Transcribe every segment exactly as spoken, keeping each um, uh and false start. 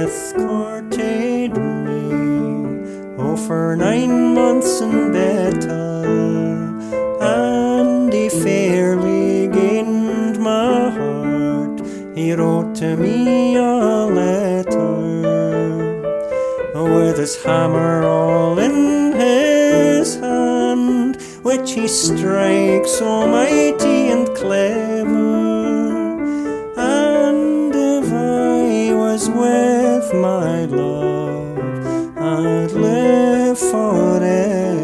hath courted me, oh, for nine months and better, and he fairly gained my heart. He wrote to me a letter, with his hammer all in his hand, which he strikes so mighty and clever. And if I was with my love, I'd live forever.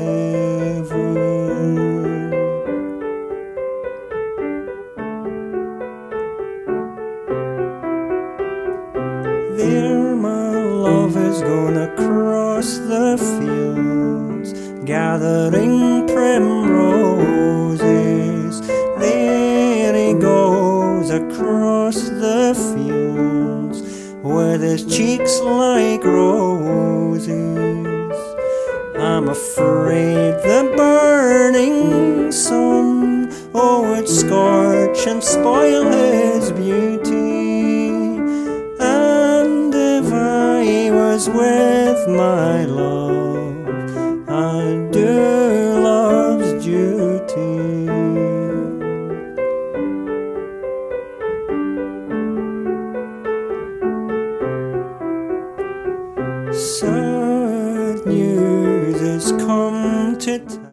There my love is going across the fields, gathering primroses. There he goes across the fields, with his cheeks like roses. I'm afraid the burning sun, oh, would scorch and spoil his beauty. With my love, I do love's duty. Sad news has come to